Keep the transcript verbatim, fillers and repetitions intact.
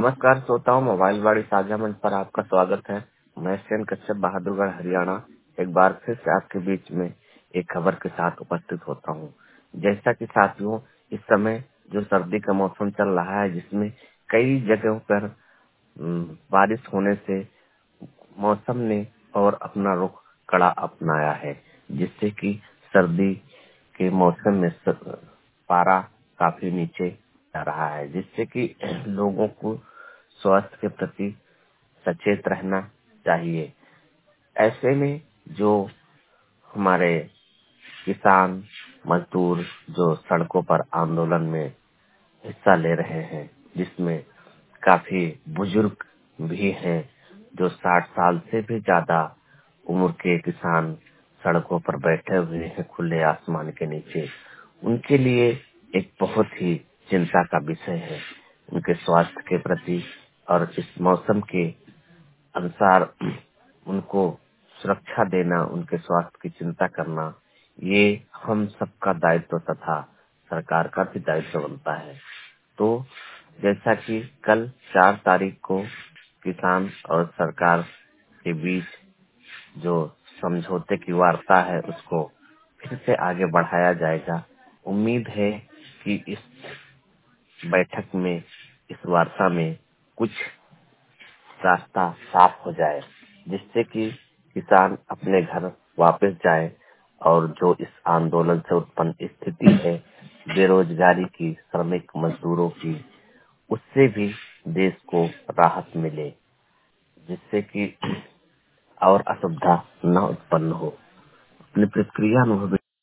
नमस्कार श्रोताओं, मोबाइल वाणी साझा मंच पर आपका स्वागत है। मैं सेन कश्यप, बहादुरगढ़, हरियाणा, एक बार फिर से आपके बीच में एक खबर के साथ उपस्थित होता हूं। जैसा कि साथियों, इस समय जो सर्दी का मौसम चल रहा है, जिसमें कई जगहों पर अम, बारिश होने से मौसम ने और अपना रुख कड़ा अपनाया है, जिससे कि सर्दी के मौसम में स- पारा काफी नीचे जा रहा है, जिससे कि लोगों को स्वास्थ्य के प्रति सचेत रहना चाहिए। ऐसे में जो हमारे किसान मजदूर जो सड़कों पर आंदोलन में हिस्सा ले रहे हैं, जिसमें काफी बुजुर्ग भी हैं, जो साठ साल से भी ज्यादा उम्र के किसान सड़कों पर बैठे हुए हैं खुले आसमान के नीचे। उनके लिए एक बहुत ही चिंता का विषय है, उनके स्वास्थ्य के प्रति और इस मौसम के अनुसार उनको सुरक्षा देना, उनके स्वास्थ्य की चिंता करना, ये हम सबका दायित्व तथा सरकार का भी दायित्व बनता है। तो जैसा कि कल चार तारीख को किसान और सरकार के बीच जो समझौते की वार्ता है, उसको फिर से आगे बढ़ाया जाएगा। उम्मीद है कि इस बैठक में, इस वार्ता में कुछ रास्ता साफ हो जाए, जिससे कि किसान अपने घर वापस जाए और जो इस आंदोलन से उत्पन्न स्थिति है बेरोजगारी की, श्रमिक मजदूरों की, उससे भी देश को राहत मिले, जिससे कि और असुविधा न उत्पन्न हो। अपनी प्रतिक्रिया अनुभव